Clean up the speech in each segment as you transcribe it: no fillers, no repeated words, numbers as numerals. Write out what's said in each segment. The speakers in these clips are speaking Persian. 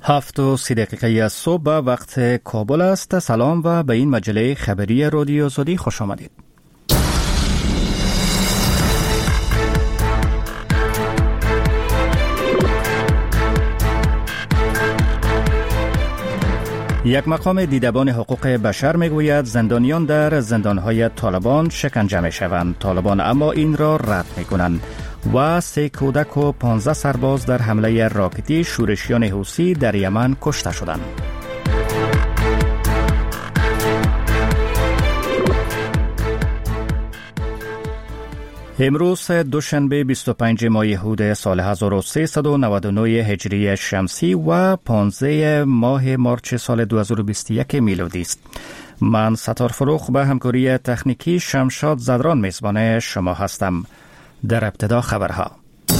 7:30 صبح وقت کابل است. سلام و به این مجله خبری رادیو آزادی خوش آمدید. یک مقام دیدبان حقوق بشر میگوید زندانیان در زندانهای طالبان شکنجه میشوند. طالبان اما این را رد میکنند. و 3 کودک و 15 سرباز در حمله راکتی شورشیان حوثی در یمن کشته شدند. امروز دوشنبه 25 ماه هود سال 1399 هجری شمسی و 15 ماه مارچ سال 2021 میلادی است. من ستار فروخ به همکاری تکنیکی شمشاد زدران میزبان شما هستم. در ابتدا خبرها.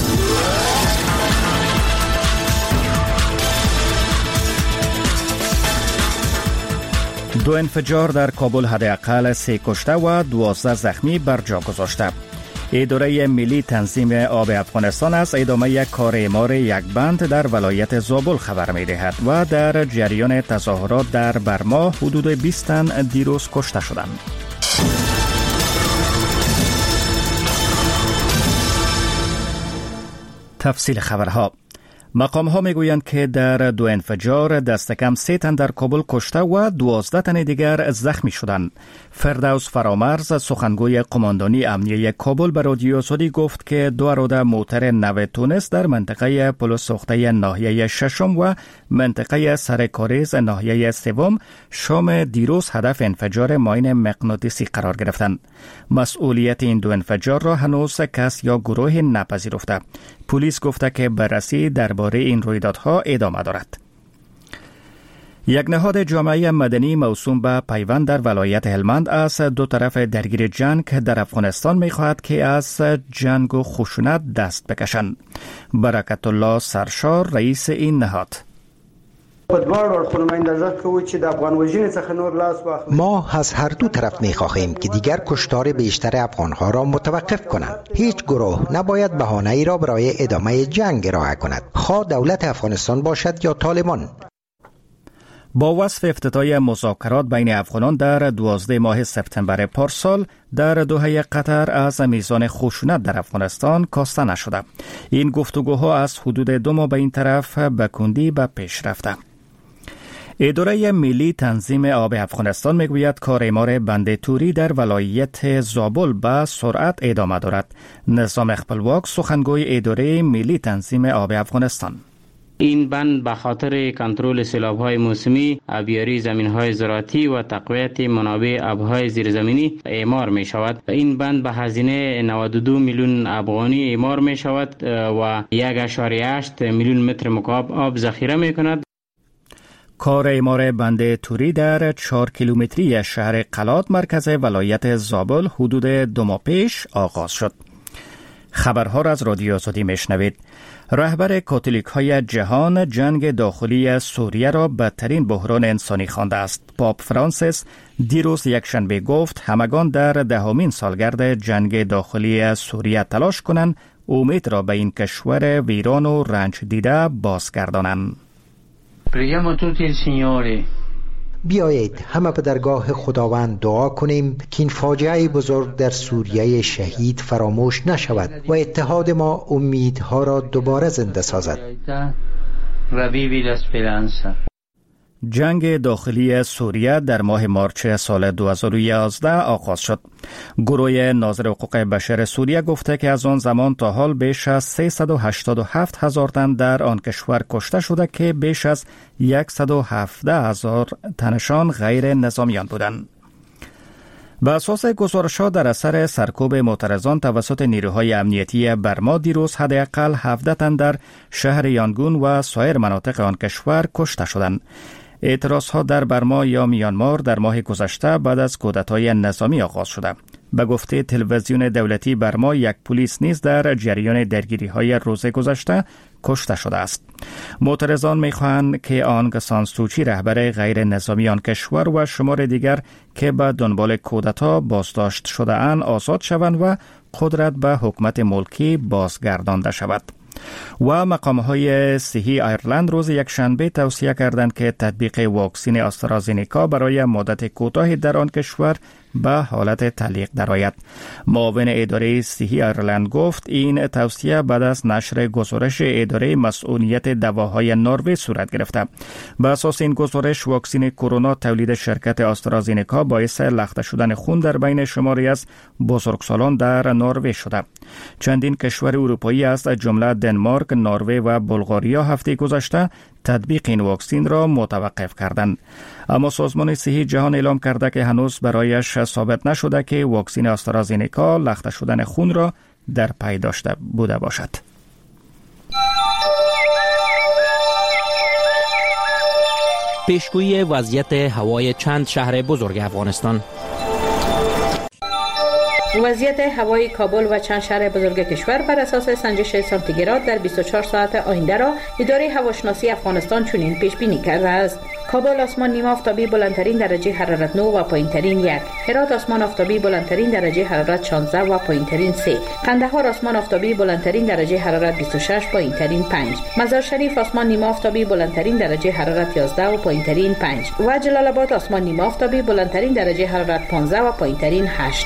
دو انفجار در کابل حداقل 3 کشته و 12 زخمی بر جا گذاشته. اداره ملی تنظیم آب افغانستان از ادامه یک کار اعمار یک بند در ولایت زابل خبر می دهد و در جریان تظاهرات در برما حدود 20 تن دیروز کشته شدند. تفصیل خبرها. مقام ها میگویند که در 2 انفجار دست کم 3 تن در کابل کشته و 12 تن دیگر زخمی شدند. فردوس فرامرز سخنگوی قماندانی امنیه کابل به رادیو آزادی گفت که 2 اراده موتر 9 تونس در منطقه پل سوخته ناحیه ششم و منطقه سرکاریز ناحیه سوم شام دیروز هدف انفجار ماین مغناطیسی قرار گرفتند. مسئولیت این 2 انفجار را هنوز کس یا گروه نپذیرفته. پلیس گفته که بررسی درباره این رویدادها ادامه دارد. یک نهاد جامعه مدنی موسوم به پیوند در ولایت هلمند از 2 طرف درگیر جنگ در افغانستان می‌خواهد که از جنگ و خشونت دست بکشند. برکت الله سرشار رئیس این نهاد: ما از هر 2 طرف می‌خواهیم که دیگر کشتار بیشتر افغان‌ها را متوقف کنند. هیچ گروه نباید بهانه‌ای را برای ادامه جنگ ارائه کند، خواه دولت افغانستان باشد یا طالبان. با وصف افتتاح مذاکرات بین افغانان در 12 ماه سپتامبر پارسال در دوحه قطر از میزان خشونت در افغانستان کاسته نشده. این گفتگوها از حدود 2 ماه به این طرف به کندی به پیش رفته. اداره ملی تنظیم آب افغانستان میگوید کار اعمار بند توری در ولایت زابل به سرعت ادامه دارد. نظام خپلواک سخنگوی اداره ملی تنظیم آب افغانستان: این بند به خاطر کنترل سیلاب‌های موسمی، آبیاری زمین‌های زراعتی و تقویت منابع آب‌های زیرزمینی اعمار می‌شود. این بند به هزینه 92 میلیون افغانی اعمار می‌شود و 1.8 میلیون متر مکعب آب ذخیره می‌کند. کار اعمار بند توری در 4 کیلومتری شهر قلات مرکز ولایت زابل حدود 2 ماه پیش آغاز شد. خبرها را از رادیو آزادی میشنوید. رهبر کاتولیک های جهان جنگ داخلی سوریه را بدترین بحران انسانی خوانده است. پاپ فرانسیس دیروز یکشنبه گفت همگان در 10مین سالگرد جنگ داخلی سوریه تلاش کنند امید را به این کشور ویران و رنج دیده بازگردانند. بیایید همه به درگاه خداوند دعا کنیم که این فاجعه بزرگ در سوریه شهید فراموش نشود و اتحاد ما امیدها را دوباره زنده سازد. جنگ داخلی سوریه در ماه مارچ سال 2011 آغاز شد. گروه ناظر حقوق بشر سوریه گفته که از آن زمان تا حال بیش از 387,000 تن در آن کشور کشته شده که بیش از 117,000 تنشان غیر نظامیان بودند. به اساس گزارش‌ها در اثر سرکوب معترضان توسط نیروهای امنیتی برما دیروز حداقل 17 تن در شهر یانگون و سایر مناطق آن کشور کشته شدند. اعتراضها در برما یا میانمار در ماه گذشته بعد از کودتای نظامی آغاز شده. به گفته تلویزیون دولتی برما یک پلیس نیز در جریان درگیری‌های روز گذشته کشته شده است. معترضان می‌خواهند که آنگ سان سوچی رهبر غیر نظامی آن کشور و شمار دیگر که به دنبال کودتا بازداشت شده اند آزاد شوند و قدرت به حکومت ملکی بازگردانده شود. و مقام‌های صحی ایرلند روز یکشنبه توصیه کردند که تطبیق واکسن آسترازینیکا برای مدت کوتاهی در آن کشور به حالت تعلیق درآید. معاون اداره صحی ایرلند گفت این توصیه بعد از نشر گزارش اداره مسئولیت دواهای نروژ صورت گرفته. به اساس این گزارش واکسن کرونا تولید شرکت آسترازینیکا باعث لخته شدن خون در بین شماری از بزرگسالان در نروژ شده. چندین کشور اروپایی از جمله دنمارک، نروژ و بلغاریا هفته گذشته تطبیق این واکسن را متوقف کردند. اما سازمان صحی جهان اعلام کرده که هنوز برایش ثابت نشده که واکسن آسترازینیکا لخته شدن خون را در پی داشته بوده باشد. پیشگویی وضعیت هوای چند شهر بزرگ افغانستان. وضعیت هوای کابل و چند شهر بزرگ کشور بر اساس سنجش سانتیگراد در 24 ساعت آینده را اداره هواشناسی افغانستان چنین پیش بینی کرده است: کابل آسمان نیمه آفتابی بلندترین درجه حرارت 9 و پایینترین 1، هرات آسمان آفتابی بلندترین درجه حرارت 16 و پایینترین 3، قندهار آسمان آفتابی بلندترین درجه حرارت 26 پایینترین 5، مزار شریف آسمان نیمه آفتابی بلندترین درجه حرارت 11 و پایینترین 5 و جلال آباد آسمان نیمه آفتابی بلندترین درجه حرارت 15 و پایینترین 8.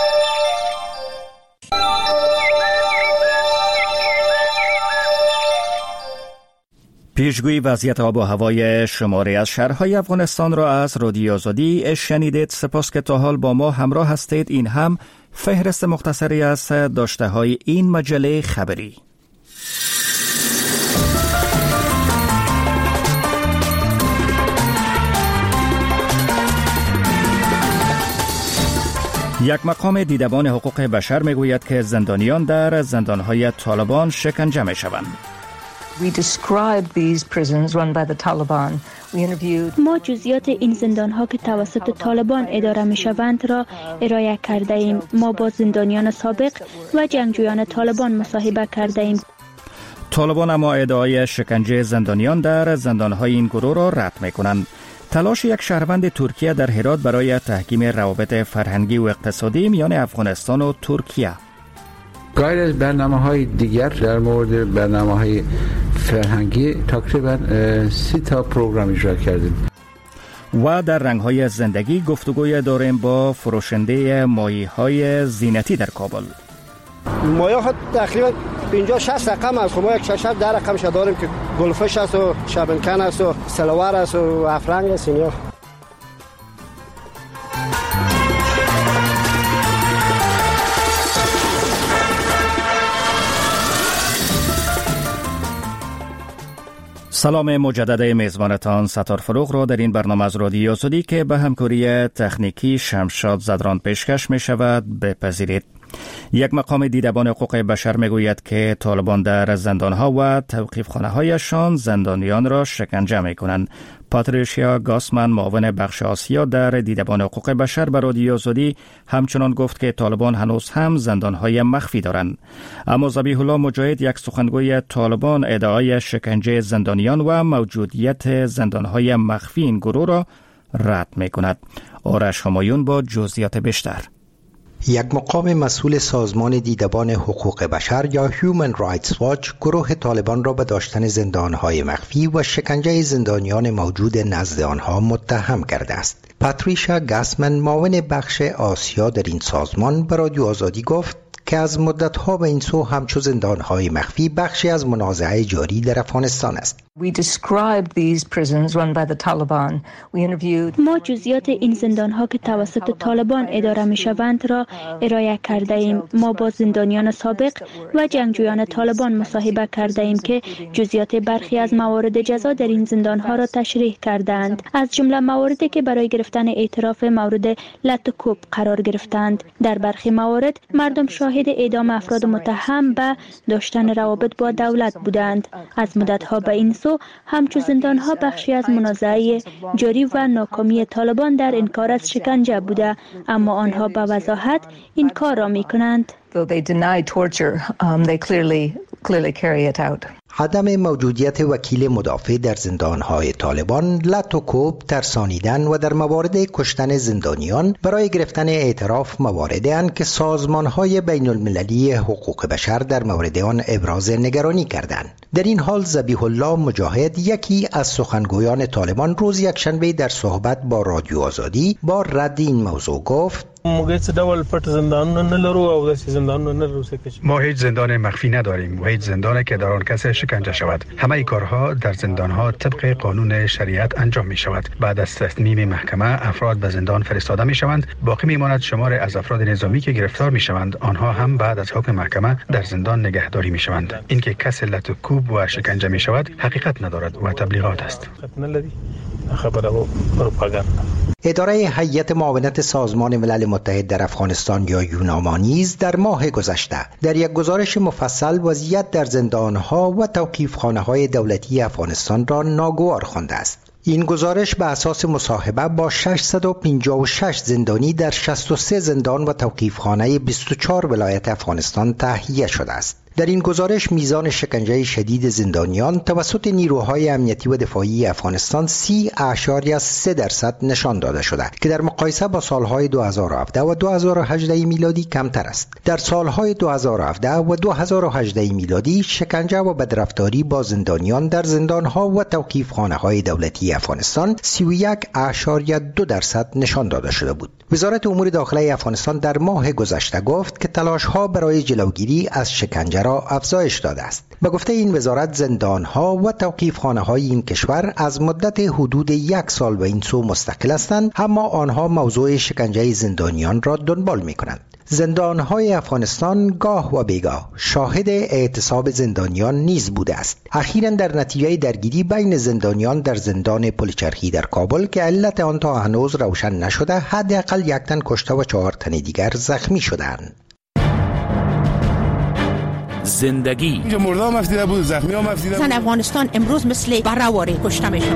پیشگویی وضعیت آب و هوای شماری از شهرهای افغانستان را از رادیو آزادی شنیدید. سپاس که تا حال با ما همراه هستید. این هم فهرست مختصری از داشته های این مجله خبری. یک مقام دیدبان حقوق بشر میگوید که زندانیان در زندانهای طالبان شکنجه میشوند. ما جزئیات این زندان‌ها که توسط طالبان اداره می‌شوند را ارائه کرده ایم. ما با زندانیان سابق و جنگجویان طالبان مصاحبه کرده ایم. طالبان اما ادعای شکنجه زندانیان در زندان‌های این گروه را رد می‌کنند. تلاش یک شهروند ترکیه در هرات برای تحکیم روابط فرهنگی و اقتصادی میان افغانستان و ترکیه. غیر از برنامه‌های دیگر در مورد برنامه‌های فرهنگی تقریباً 30 تا پروگرام اجرا کردیم. و در رنگ‌های زندگی گفتگوی داریم با فروشنده مایع‌های زینتی در کابل. مایع تقریباً 50-60 رقم است. ما یک 6-7 رقمش داریم که گلفش است و شبنکن است و سلوار است و افرنگ است. اینا سلام مجدد میزبانتان ستار فروغ را در این برنامه از رادیو آزادی که به همکاری تکنیکی شمشاد زدران پیشکش می شود بپذیرید. یک مقام دیدبان حقوق بشر می گوید که طالبان در زندانها و توقیفخانه هایشان زندانیان را شکنجه می کنند. پاتریشیا گاسمن معاون بخش آسیا در دیدبان حقوق بشر به رادیو آزادی همچنان گفت که طالبان هنوز هم زندانهای مخفی دارند. اما ذبیح الله مجاهد یک سخنگوی طالبان ادعای شکنجه زندانیان و موجودیت زندانهای مخفی این گروه را رد می کند. آرش همایون با جزئیات بیشتر. یک مقام مسئول سازمان دیدبان حقوق بشر یا Human Rights Watch گروه طالبان را به داشتن زندانهای مخفی و شکنجه زندانیان موجود نزد آنها متهم کرده است. پاتریشیا گاسمن معاون بخش آسیا در این سازمان به رادیو آزادی گفت که از مدت‌ها به این سو همچو زندانهای مخفی بخشی از منازعه جاری در افغانستان است. ما جزئیات این زندان‌ها که توسط طالبان اداره می‌شوند را ارائه کرده ایم. ما با زندانیان سابق و جنگجویان طالبان مصاحبه کرده ایم که جزئیات برخی از موارد جزا در این زندان‌ها را تشریح کردند، از جمله مواردی که برای گرفتن اعتراف مورد لط و کوب قرار گرفتند. در برخی موارد مردم شاهد اعدام افراد متهم به داشتن روابط با دولت بودند. از مدت‌ها به این سو همچو زندان‌ها بخشی از منازعه جاری و ناکامی طالبان در انکار از شکنجه بوده، اما آنها به وضاحت این کار را می‌کنند. عدم موجودیت وکیل مدافع در زندانهای طالبان، لط و کوب، ترسانیدن و در موارد کشتن زندانیان برای گرفتن اعتراف مواردی اند که سازمانهای بین المللی حقوق بشر در مورد آن ابراز نگرانی کردند. در این حال ذبیح الله مجاهد، یکی از سخنگویان طالبان، روز یکشنبه در صحبت با رادیو آزادی با رد این موضوع گفت: ما هیچ زندان مخفی نداریم و هیچ زندانی که در آن کسی شکنجه شود. همه کارها در زندانها طبق قانون شریعت انجام می شود. بعد از تصمیم محکمه افراد به زندان فرستاده می شوند. باقی می ماند شمار از افراد نظامی که گرفتار می شوند، آنها هم بعد از حکم محکمه در زندان نگهداری می شوند. اینکه کسی لط و کوب و شکنجه می شود حقیقت ندارد و تبلیغات است. اداره هیئت معاونت سازمان ملل متحد در افغانستان یا یوناما نیز در ماه گذشته در یک گزارش مفصل وضعیت در زندانها و توقیفخانه‌های دولتی افغانستان را ناگوار خوانده است. این گزارش به اساس مصاحبه با 656 زندانی در 63 زندان و توقیفخانه 24 ولایت افغانستان تهیه شده است. در این گزارش میزان شکنجه شدید زندانیان توسط نیروهای امنیتی و دفاعی افغانستان 30.3% نشان داده شده که در مقایسه با سالهای 2017 و 2018 میلادی کمتر است. در سالهای 2017 و 2018 میلادی شکنجه و بدرفتاری با زندانیان در زندانها و توقیفخانه‌های دولتی افغانستان 31.2% نشان داده شده بود. وزارت امور داخلی افغانستان در ماه گذشته گفت که تلاش‌ها برای جلوگیری از شکنجه را افزایش داده است. به گفته این وزارت، زندان‌ها و توقیفخانه‌های این کشور از مدت حدود 1 سال به این سو مستقل هستند، اما آنها موضوع شکنجه زندانیان را دنبال می‌کنند. زندان‌های افغانستان گاه و بیگاه شاهد اعتصاب زندانیان نیز بوده است. اخیراً در نتیجه درگیری بین زندانیان در زندان پلچرخی در کابل که علت آن تا هنوز روشن نشده، حداقل 1 تن کشته و 4 تن دیگر زخمی شدند. زندگی مردم افتیده بود، زخمی هم افتیده بود. افغانستان امروز مثل برآوری کشته میشه.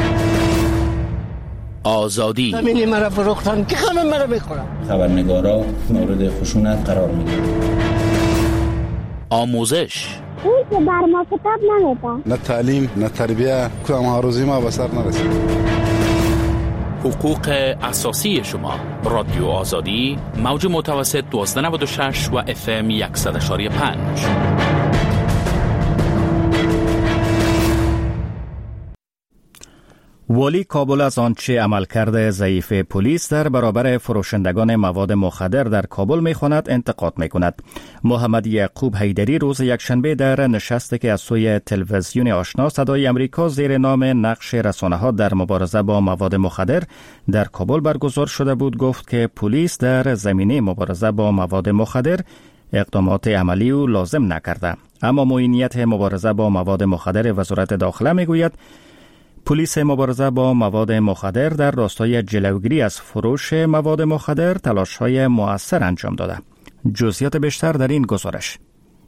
آزادی زمینی مرا فروختن که همه مرا میخورن. خبرنگارا مورد خشونت قرار میگیرن. آموزش اون که بر ما کتاب نمیده. نه تعلیم نه تربیه، کدام هروزی ما به سر نرسید. حقوق اساسی شما. رادیو آزادی، موج متوسط 1296 و FM 100.5. والی کابل از آنچه عملکرد ضعیف پلیس در برابر فروشندگان مواد مخدر در کابل می‌خواند انتقاد می‌کند. محمد یعقوب حیدری روز یکشنبه در نشستی که از سوی تلویزیون آشنا صدای امریکا زیر نام نقش رسانه‌ها در مبارزه با مواد مخدر در کابل برگزار شده بود گفت که پلیس در زمینه مبارزه با مواد مخدر اقدامات عملی و لازم نکرده. اما معینیت مبارزه با مواد مخدر وزارت داخله می‌گوید پلیس مبارزه با مواد مخدر در راستای جلوگیری از فروش مواد مخدر تلاش‌های مؤثر انجام داده. جزئیات بیشتر در این گزارش.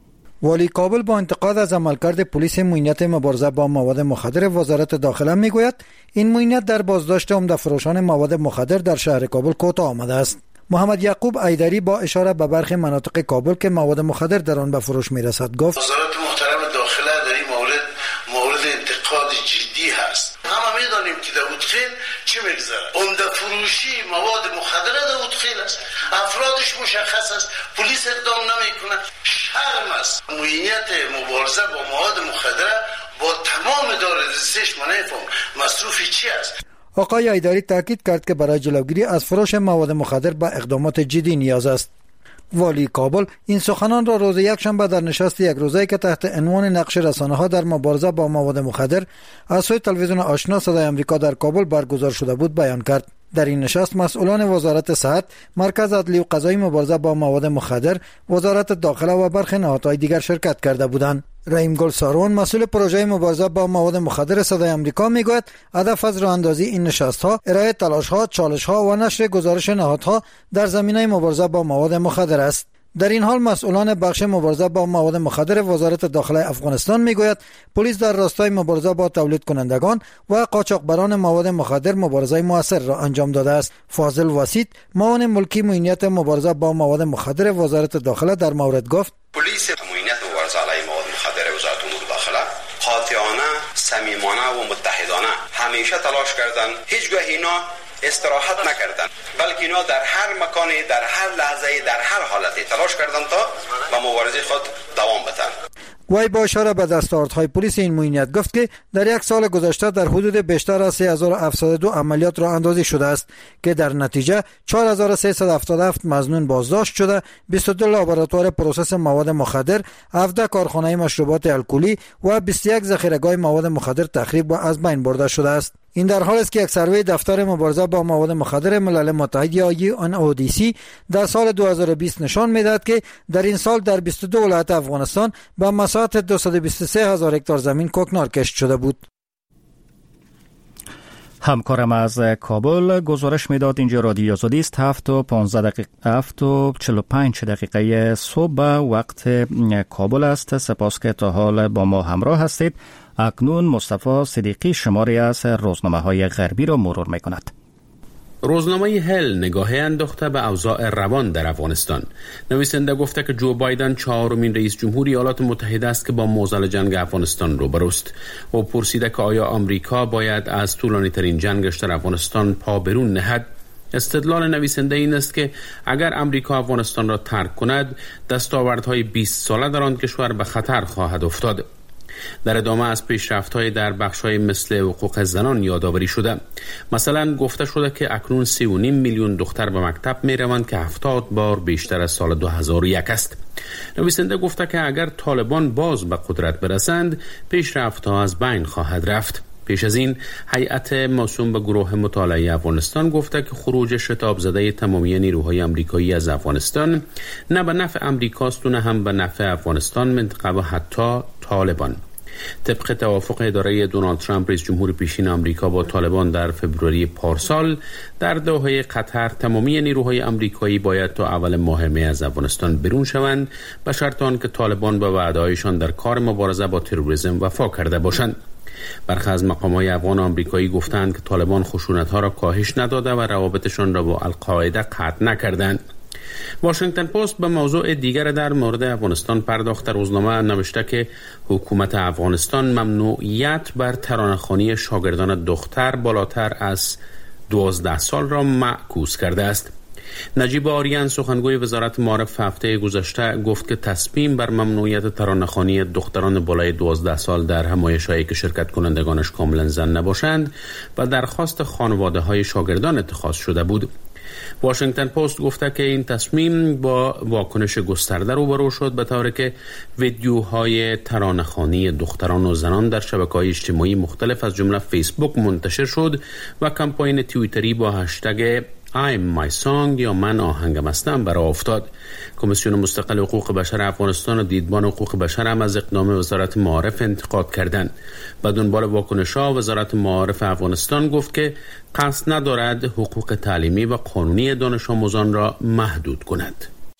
والی کابل با انتقاد از عملکرد پلیس معینیت مبارزه با مواد مخدر وزارت داخله میگوید این معینیت در بازداشت عمده فروشان مواد مخدر در شهر کابل کوتاه آمده است. محمد یعقوب حیدری با اشاره به برخی مناطق کابل که مواد مخدر در آن به فروش میرسد گفت وزارت محترم داخله در این مورد انتقاد جدی هست. همه میدانیم که در اودخیل چی میگذره. عمده فروشی مواد مخدر در اودخیل است. افرادش مشخص است. پلیس اقدام نمیکنه. شرم است. معینیت مبارزه با مواد مخدر با تمام دارالرسیش منفهم مصروفی چی است؟ آقای حیدری تاکید کرد که برای جلوگیری از فروش مواد مخدر به اقدامات جدی نیاز است. والی کابل این سخنان را روز یکشنبه در نشست یک روزه که تحت عنوان نقش رسانه‌ها در مبارزه با مواد مخدر از سوی تلویزیون آشنا صدای امریکا در کابل برگزار شده بود بیان کرد. در این نشست مسئولان وزارت صحت، مرکز عدلی و قضایی مبارزه با مواد مخدر، وزارت داخله و برخی نهادهای دیگر شرکت کرده بودند. رحیم گل سارون مسئول پروژه مبارزه با مواد مخدر صدای امریکا میگوید هدف از راه اندازی این نشست‌ها ارائه تلاش‌ها، چالش‌ها و نشر گزارش نهادها در زمینه مبارزه با مواد مخدر است. در این حال مسئولان بخش مبارزه با مواد مخدر وزارت داخله افغانستان میگوید پلیس در راستای مبارزه با تولید کنندگان و قاچاقبران مواد مخدر مبارزه موثر را انجام داده است. فاضل واسیط معاون ملکی معینیت مبارزه با مواد مخدر وزارت داخله در مورد گفت پلیس معینیت مبارزه علیه مواد مخدر وزارت امور داخله همیشه تلاش کردن، هیچگاه اینا استراحت نکردن، بلکه اینا در هر مکانی، در هر لحظه، در هر حالتی تلاش کردن تا به مبارزه خود دوام بدن. وی با اشاره به دستاوردهای پلیس این معینیت گفت که در یک سال گذشته در حدود بیشتر از 3702 عملیات را اندازی شده است که در نتیجه 4377 مظنون بازداشت شده، 22 لابراتوار پروسس مواد مخدر، 17 کارخانه مشروبات الکلی و 21 ذخیره‌گاه مواد مخدر تخریب و از بین برده شده است. این در حالی است که یک سروی دفتر مبارزه با مواد مخدر ملل متحد یا UNODC در سال 2020 نشان می‌دهد که در این سال در 22 ولایت افغانستان به مساحت 223,000 هکتار زمین کوکنار کشت شده بود. همکارم از کابل گزارش میداد اینجا رادیو آزادی است. 7:45 دقیقه صبح وقت کابل است. سپاس که تا حال با ما همراه هستید. اکنون مصطفی صدیقی شماری از روزنامه‌های غربی را مرور می‌کند. روزنامه هل نگاهی انداخته به اوضاع روان در افغانستان. نویسنده گفته که جو بایدن 4مین رئیس جمهور ایالات متحده است که با معضل جنگ افغانستان روبروست. او پرسیده که آیا آمریکا باید از طولانی ترین جنگش در افغانستان پا برون نهد؟ استدلال نویسنده این است که اگر آمریکا افغانستان را ترک کند، دستاوردهای 20 ساله در آن کشور به خطر خواهد افتاد. در ادامه از پیشرفت‌های در بخش‌های مثل حقوق زنان یادآوری شده. مثلا گفته شده که اکنون 3.5 میلیون دختر به مکتب می‌روند که 70 بار بیشتر از سال 2001 است. نویسنده گفته که اگر طالبان باز به قدرت برسند، پیشرفت‌ها از بین خواهد رفت. پیش از این هیئت موسوم به گروه مطالعه افغانستان گفته که خروج شتاب زده تمامی نیروهای آمریکایی از افغانستان نه به نفع آمریکاست و نه هم به نفع افغانستان، منطقه و حتی طالبان. طبق توافق اداره دونالد ترامپ رئیس جمهور پیشین آمریکا با طالبان در فوریه پارسال در دوحه قطر، تمامی نیروهای آمریکایی باید تا اول ماه می از افغانستان برون شوند به شرط آنکه طالبان به وعده‌هایشان در کار مبارزه با تروریسم وفا کرده باشند. برخی از مقام‌های افغان آمریکایی گفتند که طالبان خشونت‌ها را کاهش نداده و روابطشان را با القاعده قطع نکردند. واشنگتن پست به موضوع دیگر در مورد افغانستان پرداخت. روزنامه نوشته که حکومت افغانستان ممنوعیت بر ترانه‌خوانی شاگردان دختر بالاتر از 12 سال را معکوس کرده است. نجیب آریان سخنگوی وزارت معارف هفته گذشته گفت که تصمیم بر ممنوعیت ترانه‌خوانی دختران بالای 12 سال در همایش‌هایی که شرکت کنندگانش کاملا زن نباشند و درخواست خانواده‌های شاگردان اتخاذ شده بود. واشنگتن پست گفته که این تصمیم با واکنش گسترده روبرو شد، به طوری که ویدیوهای ترانه‌خوانی دختران و زنان در شبکه‌های اجتماعی مختلف از جمله فیسبوک منتشر شد و کمپاین توییتری با هشتگ I'm my song یا من آهنگم هستم برآ افتاد. کمیسیون مستقل حقوق بشر افغانستان و دیدبان حقوق بشر هم از اقدام وزارت معارف انتقاد کردند. به دنبال واکنش‌ها وزارت معارف افغانستان گفت که قصد ندارد حقوق تعلیمی و قانونی دانش آموزان را محدود کند.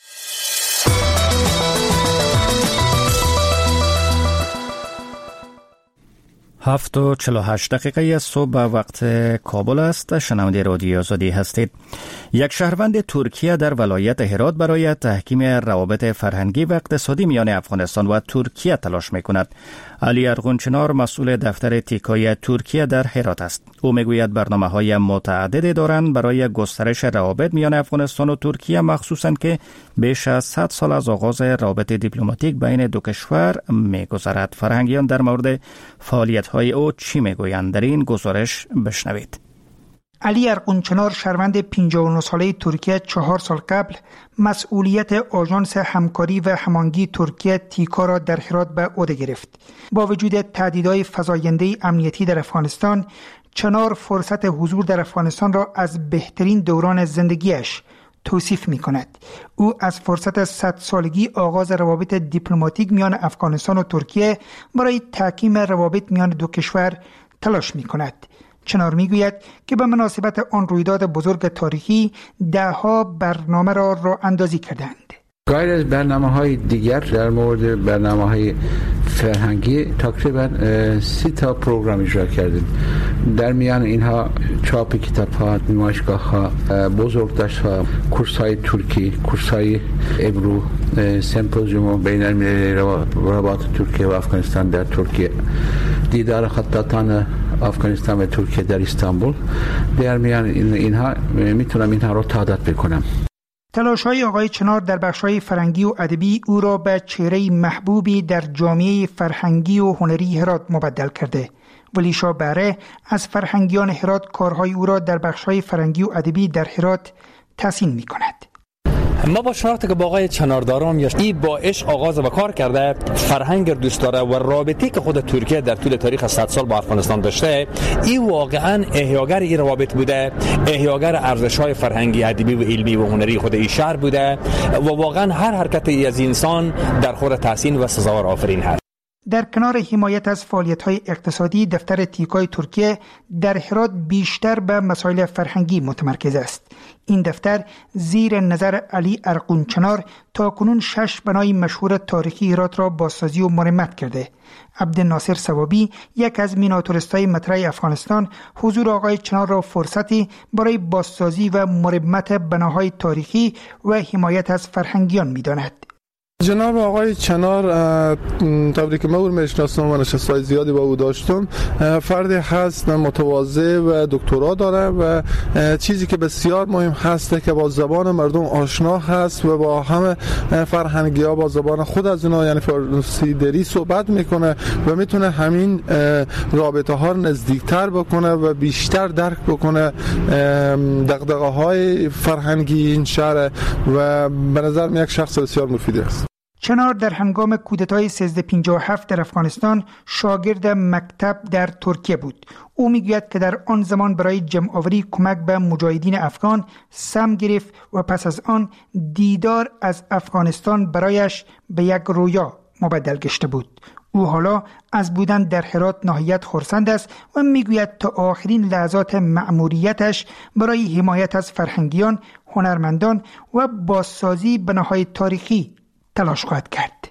7:48 دقیقه صبح وقت کابل است. شنونده رادیو آزادی هستید. یک شهروند ترکیه در ولایت هرات برای تحکیم روابط فرهنگی و اقتصادی میان افغانستان و ترکیه تلاش میکند. علی ارغونچنار مسئول دفتر تیکای ترکیه در هرات است. او میگوید برنامه‌های متعددی دارند برای گسترش روابط میان افغانستان و ترکیه، مخصوصاً که بیش از 100 سال از آغاز روابط دیپلماتیک بین دو کشور میگذرد. فرهنگیان در مورد فعالیت‌های او چی میگویند؟ در این گزارش بشنوید. علی ارغونچنار شهروند 59 ساله ترکیه 4 سال قبل مسئولیت آژانس همکاری و هماهنگی ترکیه تیکا را در هرات به عهده گرفت. با وجود تهدیدهای فزاینده امنیتی در افغانستان، چنار فرصت حضور در افغانستان را از بهترین دوران زندگیش توصیف می کند. او از فرصت 100 سالگی آغاز روابط دیپلماتیک میان افغانستان و ترکیه برای تحکیم روابط میان دو کشور تلاش می کند. چنار میگوید که به مناسبت آن رویداد بزرگ تاریخی دهها برنامه را راه اندازی کردند. غیر از برنامه‌های دیگر در مورد برنامه‌های فرهنگی تقریبا 30 تا پروگرام اجرا کردیم. در میان اینها چاپ کتاب‌ها، نمایشگاه‌ها، بزرگداشت‌ها، کورس‌های ترکی، کورس‌های ابرو، سمپوزیوم بین‌المللی روابط ترکیه و افغانستان در ترکیه، دیدار خطاطان افغانستان و ترکیه در استانبول. در میان اینها میتونم اینها رو تعداد بکنم. تلاش‌های آقای چنار در بخش‌های فرهنگی و ادبی او را به چهره محبوبی در جامعه فرهنگی و هنری هرات مبدل کرده. ولی شاه بهره از فرهنگیان هرات کارهای او را در بخش‌های فرهنگی و ادبی در هرات تحسین می‌کند. ما با شناختی که با آقای چنار دارم این با عشق آغاز و کار کرده، فرهنگ دوست داره و رابطه‌ای که خود ترکیه در طول تاریخ 100 سال با افغانستان داشته، این واقعا احیاگر این روابط بوده، احیاگر ارزش‌های فرهنگی ادبی و علمی و هنری خود این شهر بوده و واقعا هر حرکتی از انسان در خور تحسین و سزاوار آفرین هست. در کنار حمایت از فعالیت‌های اقتصادی، دفتر تیکای ترکیه در هرات بیشتر به مسائل فرهنگی متمرکز است. این دفتر زیر نظر علی ارقون چنار تاکنون 6 بنای مشهور تاریخی هرات را بازسازی و مرمت کرده. عبدالناصر ثوابی، یک از میناتوریستای مطرح افغانستان، حضور آقای چنار را فرصتی برای بازسازی و مرمت بناهای تاریخی و حمایت از فرهنگیان می‌داند. جناب آقای چنار، طوری که من او میشناسم و نشست‌های زیادی با او داشتم، فردی هست متواضع و دکترا داره و چیزی که بسیار مهم هست که با زبان مردم آشنا هست و با همه فرهنگی‌ها با زبان خود از اینا یعنی فارسی دری صحبت میکنه و میتونه همین رابطه ها رو نزدیکتر بکنه و بیشتر درک بکنه دغدغه‌های فرهنگی این شهر و به نظر من یک شخص بسیار مفیدی است. چنار در هنگام کودتای 1357 در افغانستان شاگرد مکتب در ترکیه بود. او میگوید که در آن زمان برای جمع‌آوری کمک به مجاهدین افغان سم گرفت و پس از آن دیدار از افغانستان برایش به یک رویا مبدل گشته بود. او حالا از بودن در هرات ناحیت خرسند است و میگوید تا آخرین لحظات مأموریتش برای حمایت از فرهنگیان، هنرمندان و بازسازی بناهای تاریخی تلاش خواهد کرد.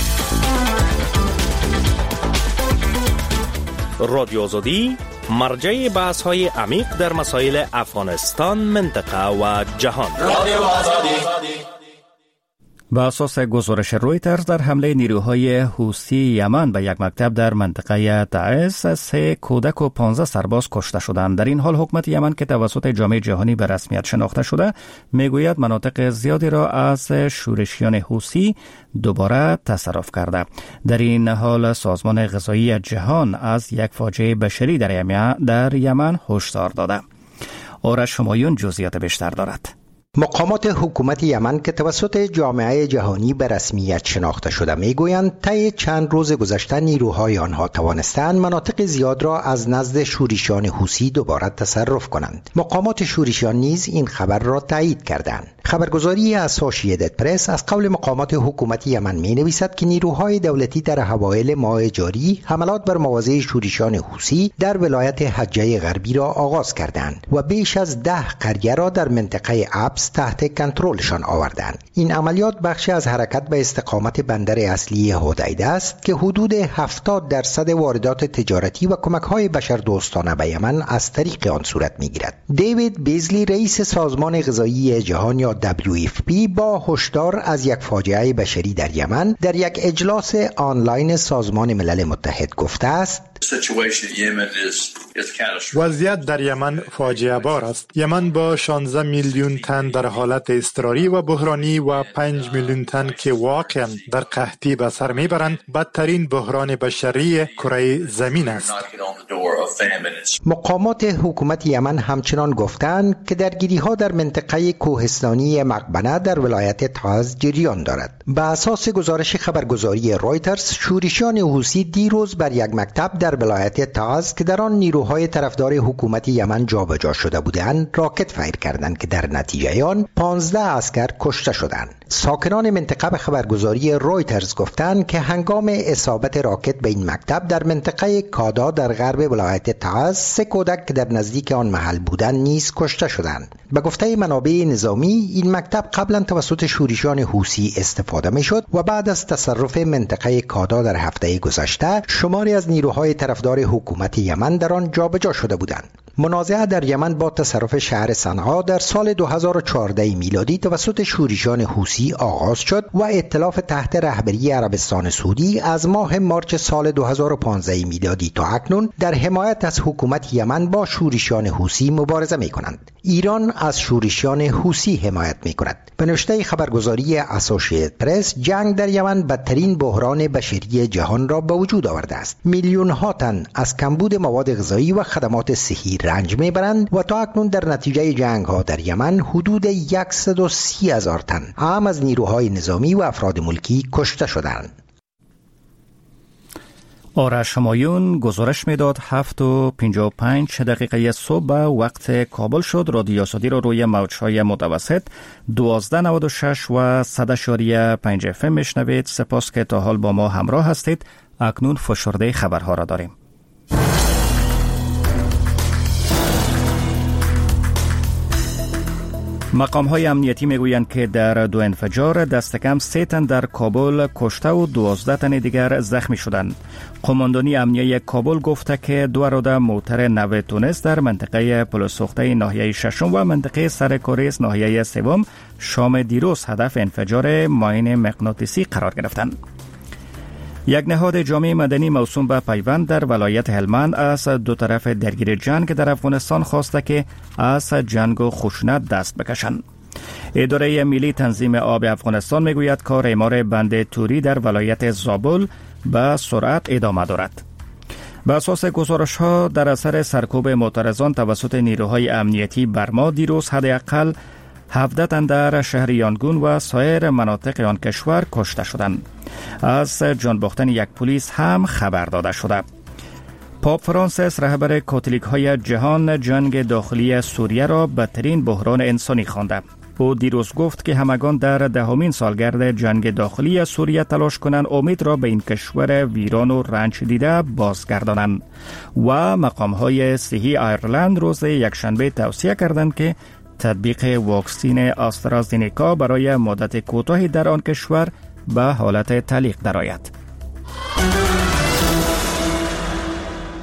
رادیو آزادی مرجع بحث‌های عمیق در مسائل افغانستان، منطقه و جهان. رادیو آزادی. بر اساس گزارش رویترز در حمله نیروهای حوثی یمن به یک مکتب در منطقه تعز 3 کودک و 15 سرباز کشته شدند. در این حال حکومت یمن که توسط جامعه جهانی به رسمیت شناخته شده میگوید مناطق زیادی را از شورشیان حوثی دوباره تصرف کرده. در این حال سازمان غذایی جهان از یک فاجعه بشری در یمن هشدار داده. آرش همایون جزئیات بیشتر دارد. مقامات حکومت یمن که توسط جامعه جهانی به رسمیت شناخته شده میگویند طی چند روز گذشته نیروهای آنها توانستند مناطق زیاد را از نزد شورشیان حوثی دوباره تصرف کنند. مقامات شورشیان نیز این خبر را تایید کردند. خبرگزاری اسوسییتد پرس از قول مقامات حکومت یمن می نویسد که نیروهای دولتی در اوایل ماه جاری حملات بر مواضع شورشیان حوثی در ولایت حجه غربی را آغاز کردند و بیش از 10 قریه را در منطقه ابس تحت کنترلشان آوردند. این عملیات بخشی از حرکت به استقامت بندر اصلی حدیده است که حدود 70% واردات تجارتی و کمک‌های بشردوستانه به یمن از طریق آن صورت می‌گیرد. دیوید بیزلی رئیس سازمان غذایی جهان یا WFP با هشدار از یک فاجعه بشری در یمن در یک اجلاس آنلاین سازمان ملل متحد گفته است: وضعیت در یمن فاجعه بار است. یمن با 16 میلیون تن در حالت اضطراری و بحرانی و 5 میلیون تن که واقعا در قحطی به سر میبرند بدترین بحران بشری کره زمین است. مقامات حکومت یمن همچنان گفتند که درگیری‌ها در منطقه کوهستانی مقبنه در ولایت تعز جریان دارد. به اساس گزارش خبرگزاری رویترز، شورشیان حوثی دیروز بر یک مکتب در ولایت تعز که در آن نیروهای طرفدار حکومت یمن جابجا شده بودند راکت فایر کردند که در نتیجه آن 15 عسکر کشته شدند. ساکنان منطقه به خبرگزاری رویترز گفتند که هنگام اصابت راکت به این مکتب در منطقه کادا در غرب ولایت تعز 3 کودک که در نزدیک آن محل بودند نیز کشته شدند. به گفته منابع نظامی این مکتب قبلا توسط شورشیان حوثی استفاده میشد و بعد از تصرف منطقه کادا در هفته گذشته شماری از نیروهای طرفدار حکومت یمن در آن جابجا شده بودند. منازعه در یمن با تصرف شهر صنعا در سال 2014 میلادی توسط شورشیان حوثی آغاز شد و ائتلاف تحت رهبری عربستان سعودی از ماه مارچ سال 2015 میلادی تا اکنون در حمایت از حکومت یمن با شورشیان حوثی مبارزه می‌کنند. ایران از شورشیان حوثی حمایت می‌کند. به نوشته خبرگزاری اسوسییتد پرس، جنگ در یمن بدترین بحران بشری جهان را به وجود آورده است. میلیون‌ها تن از کمبود مواد غذایی و خدمات صحی رنج میبرند و تا اکنون در نتیجه جنگ‌ها در یمن حدود 130,000 تن اعم از نیروهای نظامی و افراد ملکی کشته شدند. آرش همایون گزارش میداد 7:55 صبح وقت کابل شد. رادیو آزادی را روی موج‌های متوسط 1296 و 100.5 FM میشنوید. سپاس که تا حال با ما همراه هستید. اکنون فشرده خبرها را داریم. مقام‌های امنیتی میگویند که در دو انفجار دست کم 3 تن در کابل کشته و 12 تن دیگر زخمی شدند. قماندانی امنیه کابل گفته که 2 اراده موتر نو تونس در منطقه پلسوخته ناحیه ششم و منطقه سرکوریس ناحیه سوم شام دیروز هدف انفجار ماین مغناطیسی قرار گرفتند. یک نهاد جامعه مدنی موسوم به پیوند در ولایت هلمند از دو طرف درگیر جنگ در افغانستان خواسته که از جنگ و خشونت دست بکشند. اداره ملی تنظیم آب افغانستان میگوید کار اعمار بند توری در ولایت زابل به سرعت ادامه دارد. به اساس گزارش ها در اثر سرکوب معترضان توسط نیروهای امنیتی برما دیروز حداقل 17 تن در شهر یانگون و سایر مناطق آن کشور کشته شدند. از جان باختن یک پلیس هم خبر داده شده. پاپ فرانسیس رهبر کاتولیک های جهان جنگ داخلی سوریه را بدترین بحران انسانی خوانده. او دیروز گفت که همگان در 10مین سالگرد جنگ داخلی سوریه تلاش کنند امید را به این کشور ویران و رنج دیده بازگردانند و مقام‌های صحی آیرلند روز یکشنبه توصیه کردند که تطبیق واکسین آسترازینیکا برای مدت کوتاهی در آن کشور به حالت تعلیق درآید.